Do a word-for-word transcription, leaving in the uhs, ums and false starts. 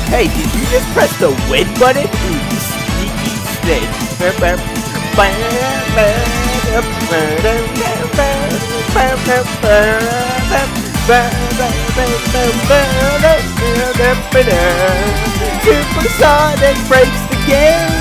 Hey, did you just press the win button? You sneaky snake. Supersonic breaks the game.